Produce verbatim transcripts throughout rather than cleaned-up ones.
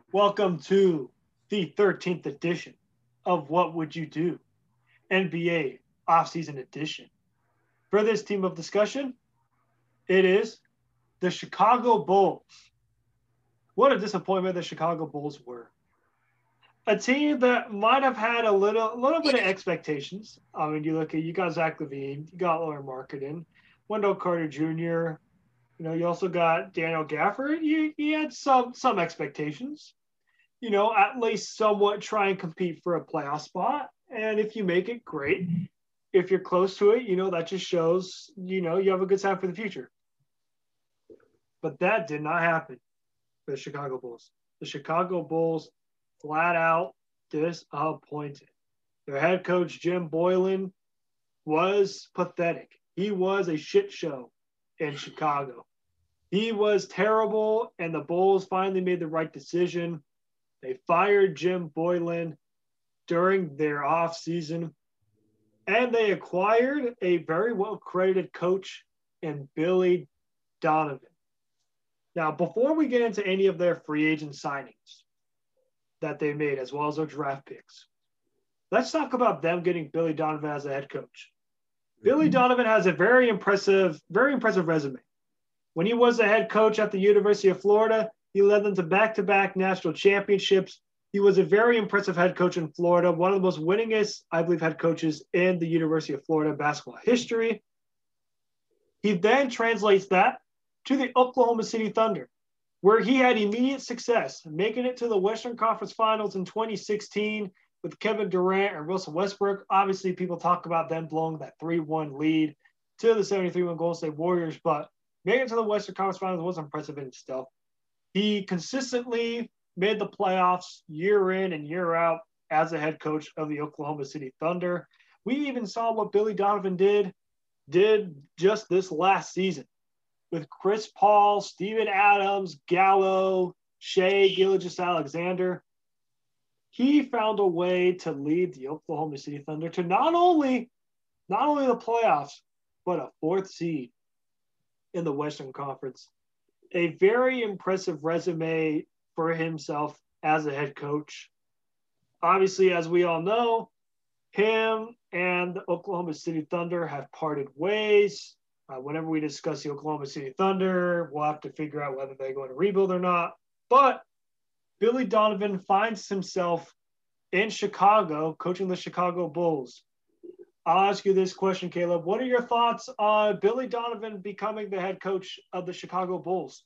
Welcome to the thirteenth edition of What Would You Do? N B A Offseason Edition. For this team of discussion, it is the Chicago Bulls. What a disappointment the Chicago Bulls were. A team that might have had a little a little bit of expectations. I mean, you look at you got Zach LaVine, you got Lauren Marketing, Wendell Carter Junior You know, you also got Daniel Gafford. You, you had some some expectations. You know, at least somewhat try and compete for a playoff spot. And if you make it, great. If you're close to it, you know, that just shows, you know, you have a good time for the future. But that did not happen for the Chicago Bulls. The Chicago Bulls flat out disappointed. Their head coach, Jim Boylan, was pathetic. He was a shit show in Chicago. He was terrible, and the Bulls finally made the right decision. They fired Jim Boylan during their offseason, and they acquired a very well-credited coach in Billy Donovan. Now, before we get into any of their free agent signings that they made, as well as their draft picks, let's talk about them getting Billy Donovan as a head coach. Mm-hmm. Billy Donovan has a very impressive, very impressive resume. When he was the head coach at the University of Florida, he led them to back-to-back national championships. He was a very impressive head coach in Florida, one of the most winningest, I believe, head coaches in the University of Florida basketball history. He then translates that to the Oklahoma City Thunder, where he had immediate success, making it to the Western Conference Finals in twenty sixteen with Kevin Durant and Russell Westbrook. Obviously, people talk about them blowing that three one lead to the seventy-three win Golden State Warriors, but making it to the Western Conference Finals was impressive in itself. He consistently made the playoffs year in and year out as a head coach of the Oklahoma City Thunder. We even saw what Billy Donovan did, did just this last season with Chris Paul, Steven Adams, Gallo, Shai Gilgeous-Alexander. He found a way to lead the Oklahoma City Thunder to not only, not only the playoffs, but a fourth seed in the Western Conference. A very impressive resume for himself as a head coach. Obviously, as we all know, him and the Oklahoma City Thunder have parted ways. Uh, whenever we discuss the Oklahoma City Thunder, we'll have to figure out whether they're going to rebuild or not. But Billy Donovan finds himself in Chicago coaching the Chicago Bulls. I'll ask you this question, Caleb. What are your thoughts on Billy Donovan becoming the head coach of the Chicago Bulls?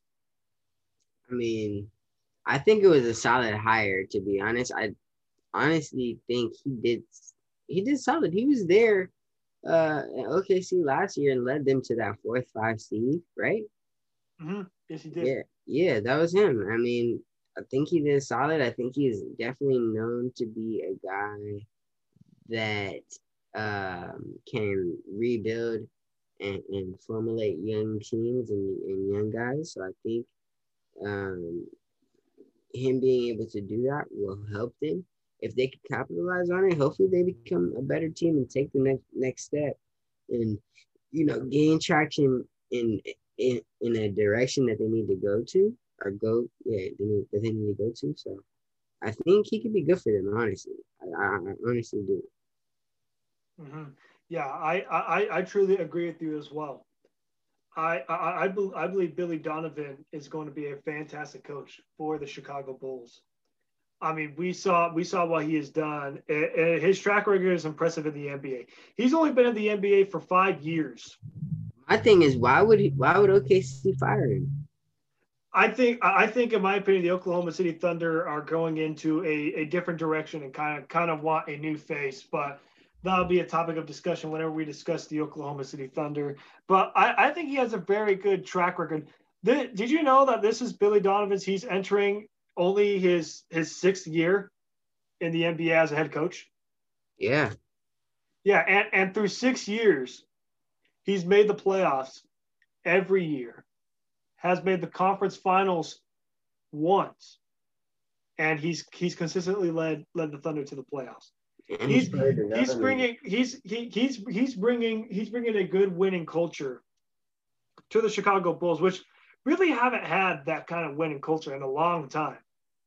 I mean, I think it was a solid hire, to be honest. I honestly think he did he did solid. He was there uh, at O K C last year and led them to that fourth, five seed, right? Mm-hmm. Yes, he did. Yeah, yeah, that was him. I mean, I think he did solid. I think he's definitely known to be a guy that um, can rebuild and, and formulate young teams and, and young guys. So I think um, him being able to do that will help them. If they can capitalize on it, hopefully they become a better team and take the next next step and, you know, gain traction in in, in a direction that they need to go to or go, yeah, they need, that they need to go to. So I think he could be good for them, honestly. I, I, I honestly do. Mm-hmm. Yeah, I, I I truly agree with you as well. I, I, I, be, I believe Billy Donovan is going to be a fantastic coach for the Chicago Bulls. I mean, we saw we saw what he has done. His track record is impressive in the N B A. He's only been in the N B A for five years. My thing is, why would he, why would O K C fire him? I think I think, in my opinion, the Oklahoma City Thunder are going into a, a different direction and kind of kind of want a new face. But that'll be a topic of discussion whenever we discuss the Oklahoma City Thunder. But I, I think he has a very good track record. The, did you know that this is Billy Donovan's? He's entering only his his sixth year in the N B A as a head coach. Yeah. Yeah, and, and through six years, he's made the playoffs every year, has made the conference finals once, and he's he's consistently led led the Thunder to the playoffs. And he's he's bringing he's he, he's he's bringing he's bringing a good winning culture to the Chicago Bulls, which really haven't had that kind of winning culture in a long time.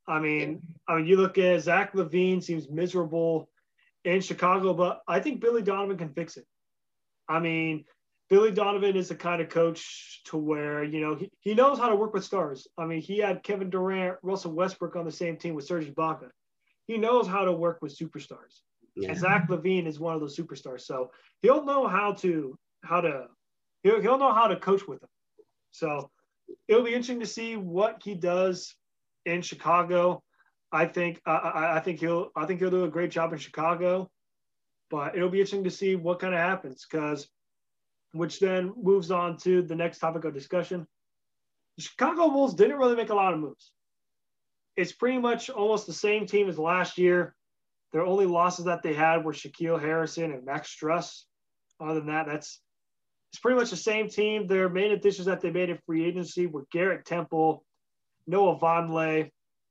I mean, I mean, you look at Zach LaVine seems miserable in Chicago, but I think Billy Donovan can fix it. I mean, Billy Donovan is the kind of coach to where, you know, he, he knows how to work with stars. I mean, he had Kevin Durant, Russell Westbrook on the same team with Serge Ibaka. He knows how to work with superstars. Yeah. And Zach LaVine is one of those superstars. So he'll know how to, how to, he'll, he'll know how to coach with them. So it'll be interesting to see what he does in Chicago. I think, I, I think he'll, I think he'll do a great job in Chicago. But it'll be interesting to see what kind of happens, because which then moves on to the next topic of discussion. The Chicago Bulls didn't really make a lot of moves. It's pretty much almost the same team as last year. Their only losses that they had were Shaquille Harrison and Max Struss. Other than that, that's it's pretty much the same team. Their main additions that they made in free agency were Garrett Temple, Noah Vonleh.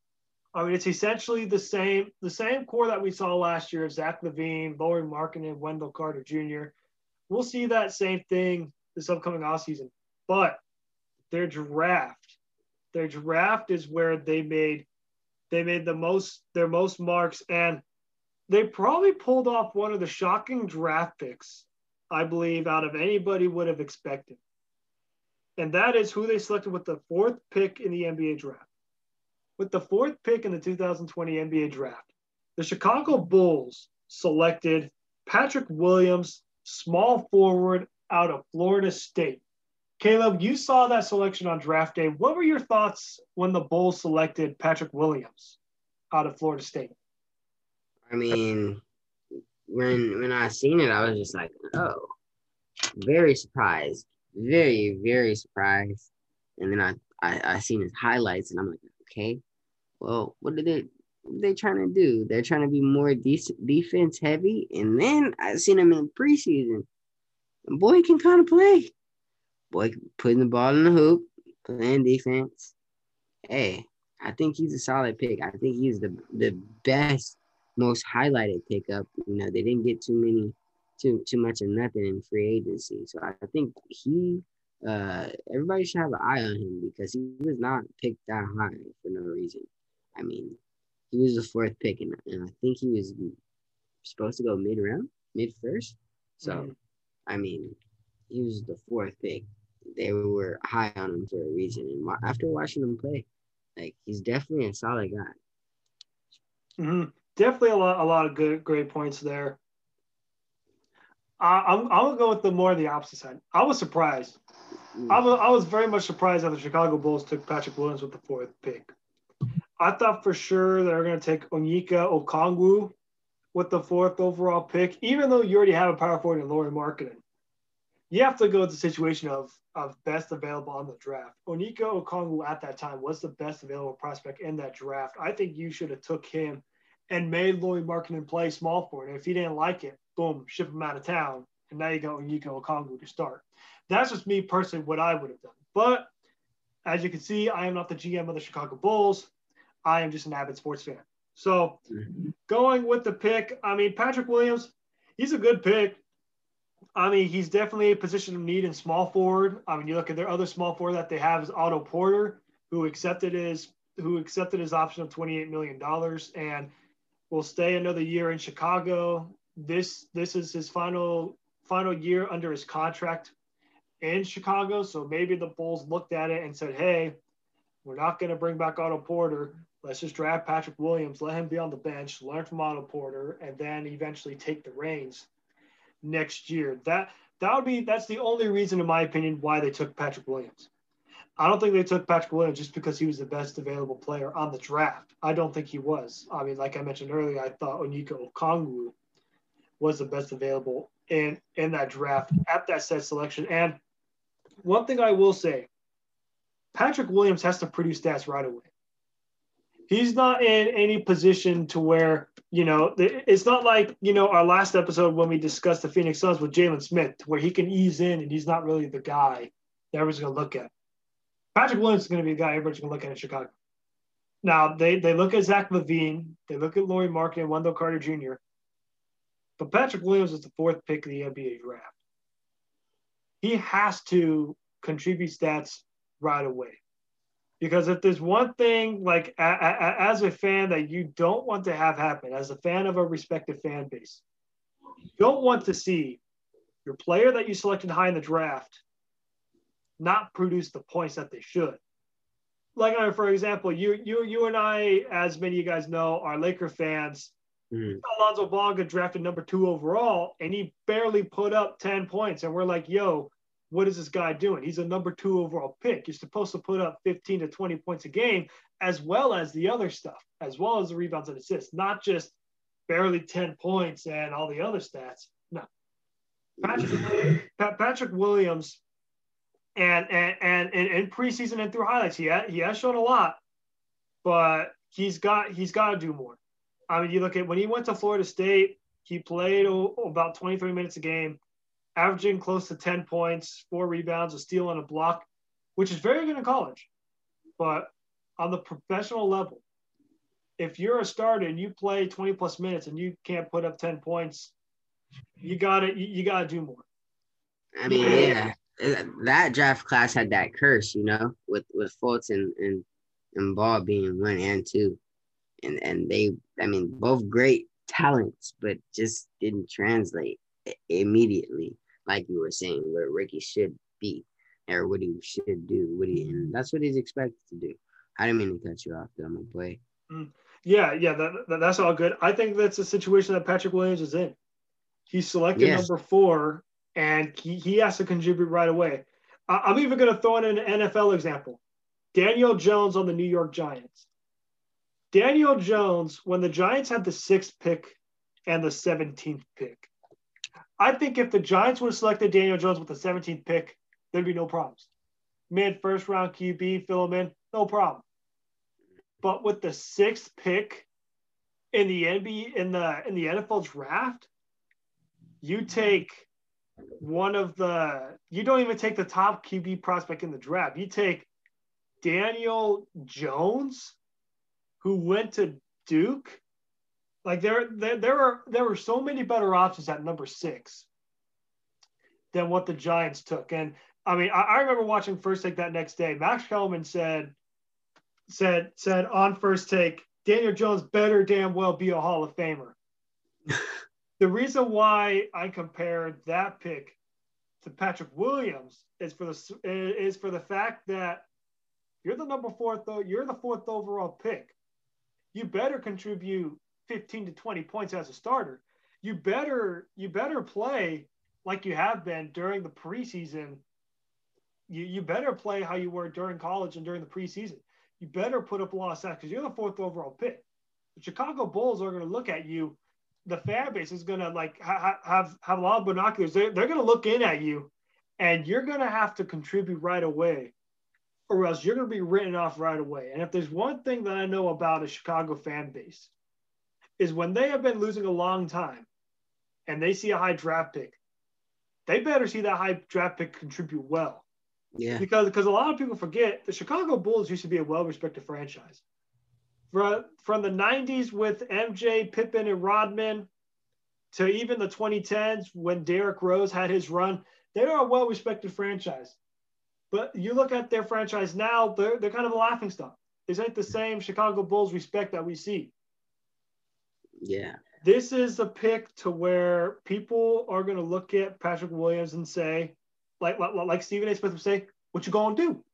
I mean, it's essentially the same the same core that we saw last year of Zach LaVine, Lauri Markkanen, Wendell Carter Junior We'll see that same thing this upcoming offseason. But their draft, their draft is where they made they made the most their most marks, and they probably pulled off one of the shocking draft picks, I believe, out of anybody would have expected. And that is who they selected with the fourth pick in the N B A draft. With the fourth pick in the two thousand twenty N B A draft, the Chicago Bulls selected Patrick Williams, small forward out of Florida State. Caleb, you saw that selection on draft day. What were your thoughts when the Bulls selected Patrick Williams out of Florida State? I mean, when when I seen it, I was just like, oh, very surprised. Very, very surprised. And then I, I, I seen his highlights, and I'm like, okay, well, what are they, what are they trying to do? They're trying to be more de- defense heavy. And then I seen him in preseason. And boy, he can kind of play. Boy, putting the ball in the hoop, playing defense. Hey, I think he's a solid pick. I think he's the the best, most highlighted pickup. You know, they didn't get too many, too too much of nothing in free agency. So I think he, uh, everybody should have an eye on him, because he was not picked that high for no reason. I mean, he was the fourth pick, and, and I think he was supposed to go mid round, mid first. So, mm-hmm. I mean, he was the fourth pick. They were high on him for a reason. And after watching him play, like, he's definitely a solid guy. Mm-hmm. Definitely a lot, a lot of good, great points there. I, I'm, I'm gonna go with the more the opposite side. I was surprised. Mm. I was, I was very much surprised that the Chicago Bulls took Patrick Williams with the fourth pick. I thought for sure they were going to take Onyeka Okongwu with the fourth overall pick, even though you already have a power forward in Lauri Markkanen. You have to go with the situation of, of best available on the draft. Onyeka Okongwu at that time was the best available prospect in that draft. I think you should have took him and made Lauri Markkanen play small forward. And if he didn't like it, boom, ship him out of town. And now you got Onyeka Okongwu to start. That's just me personally what I would have done. But as you can see, I am not the G M of the Chicago Bulls. I am just an avid sports fan. So mm-hmm. going with the pick, I mean, Patrick Williams, he's a good pick. I mean, he's definitely a position of need in small forward. I mean, you look at their other small forward that they have is Otto Porter, who accepted his who accepted his option of twenty-eight million dollars and will stay another year in Chicago. This this is his final final year under his contract in Chicago. So maybe the Bulls looked at it and said, hey, we're not going to bring back Otto Porter. Let's just draft Patrick Williams, let him be on the bench, learn from Otto Porter, and then eventually take the reins next year. That that would be that's the only reason, in my opinion, why they took Patrick Williams. I don't think they took Patrick Williams just because he was the best available player on the draft. I don't think he was. I mean, like I mentioned earlier, I thought Onyeka Okongwu was the best available in, in that draft at that set selection. And one thing I will say, Patrick Williams has to produce stats right away. He's not in any position to where, you know, it's not like, you know, our last episode when we discussed the Phoenix Suns with Jalen Smith, where he can ease in and he's not really the guy that everyone's going to look at. Patrick Williams is going to be the guy everyone's going to look at in Chicago. Now, they, they look at Zach LaVine, they look at Lauri Markkanen and Wendell Carter Junior, but Patrick Williams is the fourth pick of the N B A draft. He has to contribute stats right away. Because if there's one thing, like a, a, as a fan, that you don't want to have happen, as a fan of a respective fan base, you don't want to see your player that you selected high in the draft not produce the points that they should. Like, for example, you you you and I, as many of you guys know, are Laker fans. Mm-hmm. Alonzo Ball got drafted number two overall, and he barely put up ten points. And we're like, yo, what is this guy doing? He's a number two overall pick. You're supposed to put up fifteen to twenty points a game, as well as the other stuff, as well as the rebounds and assists, not just barely ten points and all the other stats. No. Patrick, Patrick Williams, and and and in preseason and through highlights, he ha- he has shown a lot, but he's got he's got to do more. I mean, you look at when he went to Florida State, he played oh, about twenty-three minutes a game, averaging close to ten points, four rebounds, a steal, and a block, which is very good in college. But on the professional level, if you're a starter and you play twenty plus minutes and you can't put up ten points, you gotta you, you gotta do more. I mean, yeah, that draft class had that curse, you know, with with Fulton and and Ball being one and two, and and they, I mean, both great talents, but just didn't translate immediately, like you were saying, where Ricky should be or what he should do, what he, and that's what he's expected to do. I didn't mean to cut you off, though, my boy. Yeah, yeah, that, that, that's all good. I think that's a situation that Patrick Williams is in. He's selected yes. number four, and he, he has to contribute right away. I, I'm even going to throw in an N F L example. Daniel Jones on the New York Giants. Daniel Jones, when the Giants had the sixth pick and the seventeenth pick, I think if the Giants would have selected Daniel Jones with the seventeenth pick, there'd be no problems. Mid first round Q B, fill him in, no problem. But with the sixth pick in the N B A, in the in the N F L draft, you take one of the you don't even take the top Q B prospect in the draft. You take Daniel Jones, who went to Duke. Like there, there, there were there were so many better options at number six than what the Giants took. And I mean, I, I remember watching First Take that next day. Max Kellerman said, said, said on First Take, Daniel Jones better damn well be a Hall of Famer. The reason why I compared that pick to Patrick Williams is for the is for the fact that you're the number four, though you're the fourth overall pick. You better contribute fifteen to twenty points as a starter. You better you better play like you have been during the preseason. You you better play how you were during college and during the preseason. You better put up a lot of stats because you're the fourth overall pick. The Chicago Bulls are going to look at you. The fan base is going to like ha- have have a lot of binoculars. They're, they're going to look in at you, and you're going to have to contribute right away, or else you're going to be written off right away. And if there's one thing that I know about a Chicago fan base, is when they have been losing a long time and they see a high draft pick, they better see that high draft pick contribute well. Yeah. Because because a lot of people forget the Chicago Bulls used to be a well-respected franchise. From, from the nineties with M J, Pippen, and Rodman to even the twenty tens when Derrick Rose had his run, they are a well-respected franchise. But you look at their franchise now, they're, they're kind of a laughingstock. This ain't the same Chicago Bulls respect that we see. Yeah. This is a pick to where people are going to look at Patrick Williams and say, like, like, like Stephen A. Smith would say, what you going to do?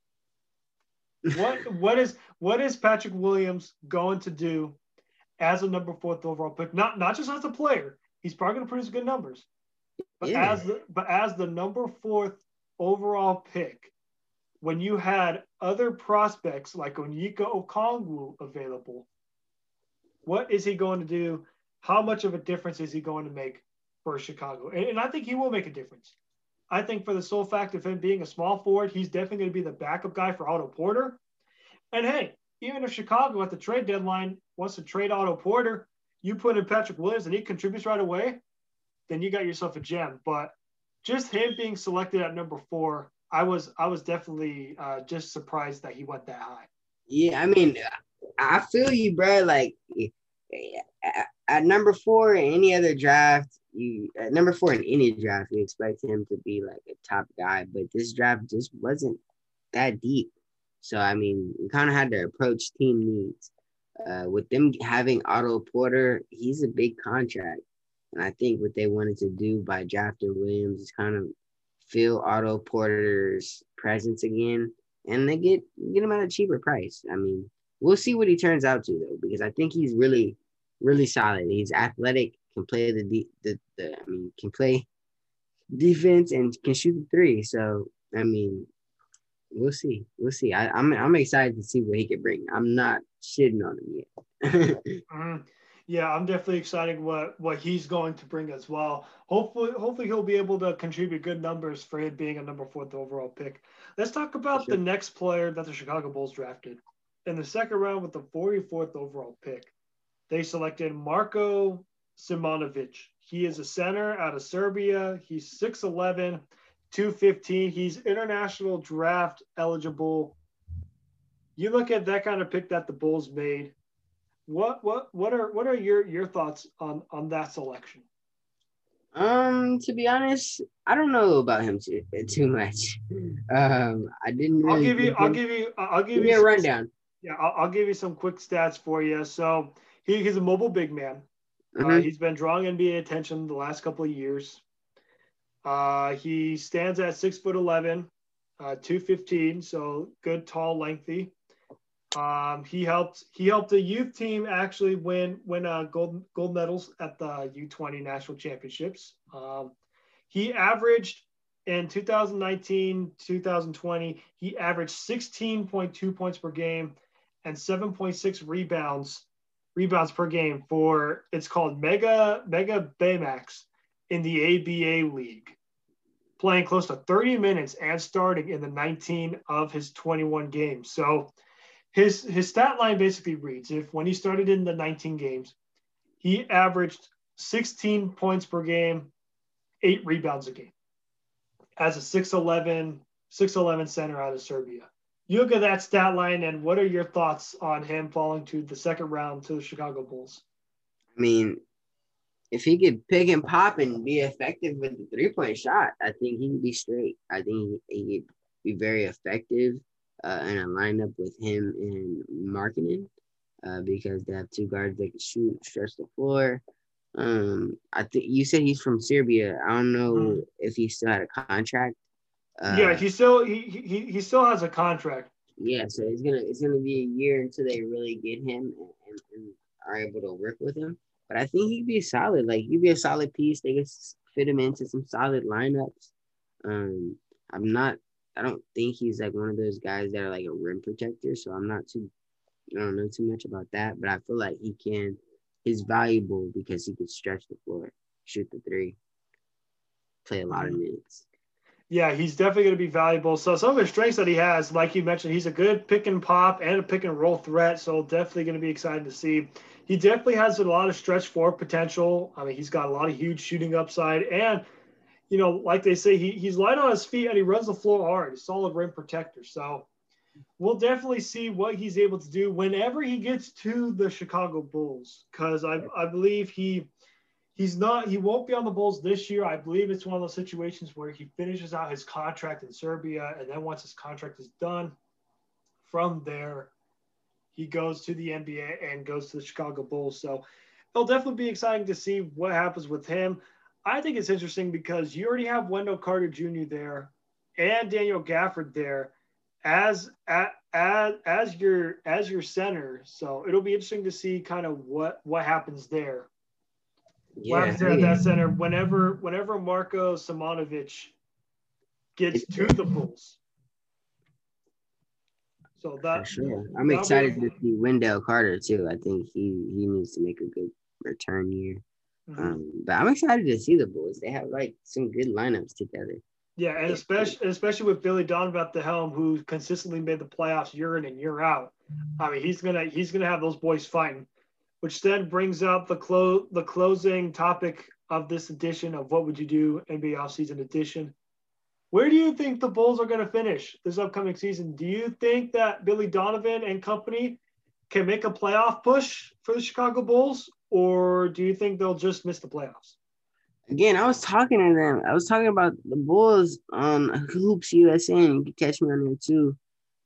What what is what is Patrick Williams going to do as a number fourth overall pick? Not not just as a player, he's probably going to produce good numbers, but yeah. as the but as the number fourth overall pick, when you had other prospects like Onyeka Okongwu available, what is he going to do? How much of a difference is he going to make for Chicago? And, and I think he will make a difference. I think for the sole fact of him being a small forward, he's definitely going to be the backup guy for Otto Porter. And hey, even if Chicago at the trade deadline wants to trade Otto Porter, you put in Patrick Williams and he contributes right away, then you got yourself a gem. But just him being selected at number four, I was I was definitely uh, just surprised that he went that high. Yeah, I mean, I feel you, bro. Like at number four in any other draft, you at number four in any draft, you expect him to be like a top guy, but this draft just wasn't that deep. So, I mean, we kind of had to approach team needs. Uh, with them having Otto Porter, he's a big contract. And I think what they wanted to do by drafting Williams is kind of fill Otto Porter's presence again. And they get, get him at a cheaper price. I mean, we'll see what he turns out to, though, because I think he's really, really solid. He's athletic, can play the, the, the I mean, can play defense and can shoot the three. So, I mean, we'll see. We'll see. I, I'm I'm excited to see what he can bring. I'm not shitting on him yet. mm-hmm. Yeah, I'm definitely excited what what he's going to bring as well. Hopefully, hopefully he'll be able to contribute good numbers for it being a number fourth overall pick. Let's talk about sure. the next player that the Chicago Bulls drafted in the second round with the forty-fourth overall pick. They selected Marko Simonovic. He is a center out of Serbia. He's six eleven, two fifteen. He's international draft eligible. You look at that kind of pick that the Bulls made. What what what are what are your your thoughts on on that selection? Um, to be honest, I don't know about him too too much. Um, I didn't really. I'll give you. I'll give you. I'll give, give you a some, rundown. Yeah, I'll, I'll give you some quick stats for you. So he, he's a mobile big man. Mm-hmm. Uh, he's been drawing N B A attention the last couple of years. Uh, he stands at six foot eleven, uh, two fifteen. So good, tall, lengthy. Um, he helped he helped the youth team actually win win uh, gold gold medals at the U twenty national championships. Um, he averaged in two thousand nineteen, two thousand twenty, he averaged sixteen point two points per game and seven point six rebounds rebounds per game for it's called Mega Mega Baymax in the A B A league, playing close to thirty minutes and starting in the nineteen of his twenty-one games. So His his stat line basically reads, if when he started in the nineteen games, he averaged sixteen points per game, eight rebounds a game as a six eleven center out of Serbia. You look at that stat line, and what are your thoughts on him falling to the second round to the Chicago Bulls? I mean, if he could pick and pop and be effective with the three-point shot, I think he could be straight. I think he, he could be very effective. Uh, in a lineup with him and Markkanen, uh, because they have two guards that can shoot, stretch the floor. Um, I think you said he's from Serbia. I don't know mm. if he still had a contract. Uh, yeah, he still he, he he still has a contract. Yeah, so it's gonna it's gonna be a year until they really get him and, and, and are able to work with him. But I think he'd be solid. Like he'd be a solid piece. They could fit him into some solid lineups. Um, I'm not. I don't think he's like one of those guys that are like a rim protector. So I'm not too, I don't know too much about that, but I feel like he can, he's valuable because he can stretch the floor, shoot the three, play a lot of minutes. Yeah, he's definitely going to be valuable. So some of his strengths that he has, like you mentioned, he's a good pick and pop and a pick and roll threat. So definitely going to be excited to see. He definitely has a lot of stretch floor potential. I mean, he's got a lot of huge shooting upside and, you know, like they say, he, he's light on his feet and he runs the floor hard. He's a solid rim protector. So we'll definitely see what he's able to do whenever he gets to the Chicago Bulls, because I, I believe he he's not he won't be on the Bulls this year. I believe it's one of those situations where he finishes out his contract in Serbia, and then once his contract is done, from there he goes to the N B A and goes to the Chicago Bulls. So it'll definitely be exciting to see what happens with him. I think it's interesting because you already have Wendell Carter Junior there and Daniel Gafford there as as as your as your center. So it'll be interesting to see kind of what what happens there. Yeah, what happens there at that center whenever whenever Marko Simonovic gets to the Bulls. So that For sure. I'm excited be, to see Wendell Carter too. I think he he needs to make a good return year. Mm-hmm. Um, but I'm excited to see the Bulls. They have like some good lineups together. Yeah, and especially especially with Billy Donovan at the helm, who consistently made the playoffs year in and year out. I mean, he's gonna he's gonna have those boys fighting, which then brings up the close the closing topic of this edition of What Would You Do N B A Offseason Edition. Where do you think the Bulls are going to finish this upcoming season? Do you think that Billy Donovan and company can make a playoff push for the Chicago Bulls, or do you think they'll just miss the playoffs? Again, I was talking to them. I was talking about the Bulls on Hoops U S A. You can catch me on there too.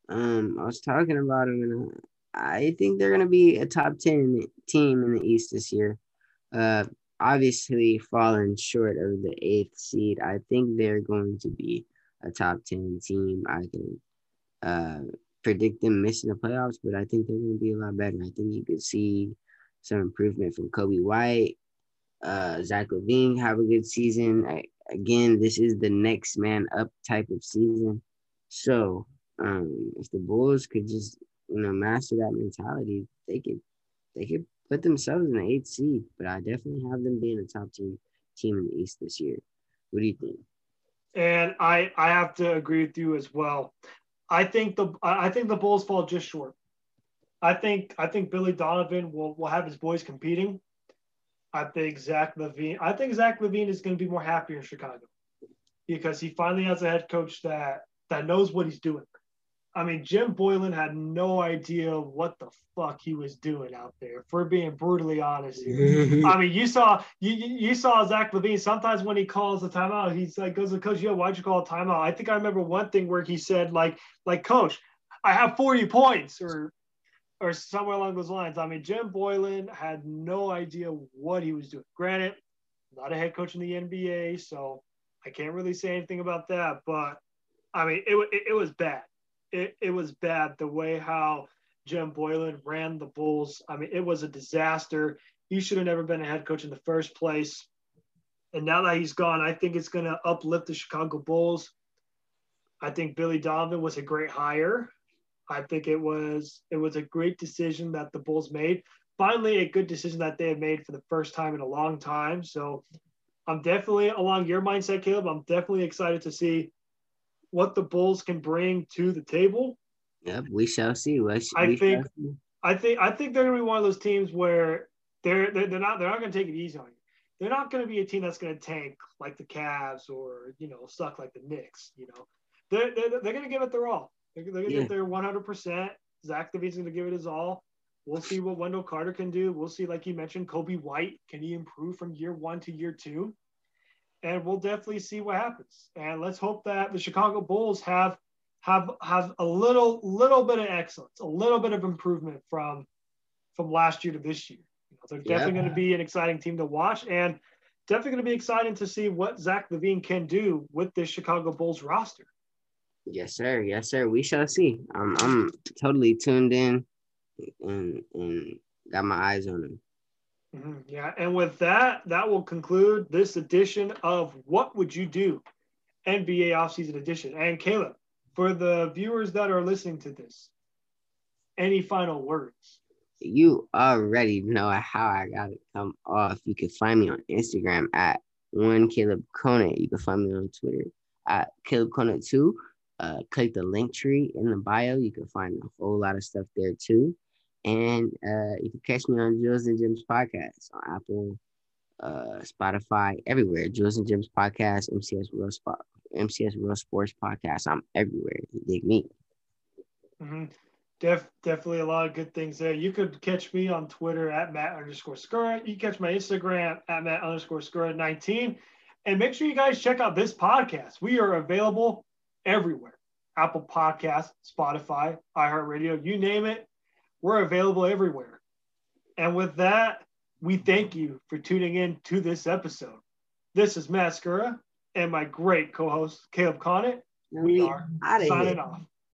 Um, I was talking about them, and I think they're gonna be a top ten team in the East this year. Uh, obviously falling short of the eighth seed. I think they're going to be a top ten team. I can uh predict them missing the playoffs, but I think they're going to be a lot better. I think you could see some improvement from Kobe White, uh, Zach LaVine have a good season. I, again, this is the next man up type of season. So um, if the Bulls could just you know master that mentality, they could they could put themselves in the eighth seed. But I definitely have them being a top team team in the East this year. What do you think? And I I have to agree with you as well. I think the I think the Bulls fall just short. I think I think Billy Donovan will will have his boys competing. I think Zach LaVine. I think Zach LaVine is going to be more happier in Chicago because he finally has a head coach that that knows what he's doing. I mean, Jim Boylan had no idea what the fuck he was doing out there. If we're being brutally honest here, I mean, you saw you you saw Zach LaVine. Sometimes when he calls a timeout, he's like goes to coach, "Yo, why'd you call a timeout?" I think I remember one thing where he said like like Coach, I have forty points or or somewhere along those lines. I mean, Jim Boylan had no idea what he was doing. Granted, not a head coach in the N B A, so I can't really say anything about that. But I mean, it it, it was bad. It, it was bad the way how Jim Boylan ran the Bulls. I mean, it was a disaster. He should have never been a head coach in the first place. And now that he's gone, I think it's going to uplift the Chicago Bulls. I think Billy Donovan was a great hire. I think it was it was a great decision that the Bulls made. Finally, a good decision that they had made for the first time in a long time. So I'm definitely along your mindset, Caleb. I'm definitely excited to see what the Bulls can bring to the table. Yep, we shall see. We sh- I we think, shall see. I think, I think they're going to be one of those teams where they're they're, they're not they're not going to take it easy on you. They're not going to be a team that's going to tank like the Cavs or you know suck like the Knicks. You know, they're they're, they're going to give it their all. They're, they're going to Yeah. give their one hundred percent. Zach LaVine's going to give it his all. We'll see what Wendell Carter can do. We'll see, like you mentioned, Kobe White. Can he improve from year one to year two? And we'll definitely see what happens. And let's hope that the Chicago Bulls have have have a little little bit of excellence, a little bit of improvement from from last year to this year. You know, they're Yep. definitely going to be an exciting team to watch, and definitely going to be exciting to see what Zach LaVine can do with this Chicago Bulls roster. Yes, sir. Yes, sir. We shall see. I'm I'm totally tuned in and and got my eyes on him. Mm-hmm. Yeah, and with that, that will conclude this edition of What Would You Do? N B A Offseason Edition. And Caleb, for the viewers that are listening to this, any final words? You already know how I got to come off. You can find me on Instagram at one Caleb Conant. You can find me on Twitter at Caleb Conant two. Uh, click the link tree in the bio. You can find a whole lot of stuff there too. And uh, you can catch me on Jules and Jim's podcast on Apple, uh, Spotify, everywhere. Jules and Jim's podcast, M C S Real Spot, M C S Real Sports Podcast. I'm everywhere. You dig me? Mm-hmm. Def, definitely a lot of good things there. You could catch me on Twitter at Matt underscore Skura. You can catch my Instagram at Matt underscore Skura nineteen. And make sure you guys check out this podcast. We are available everywhere. Apple Podcasts, Spotify, iHeartRadio, you name it. We're available everywhere. And with that, we thank you for tuning in to this episode. This is Matt Skura and my great co-host, Caleb Conant. We are signing off.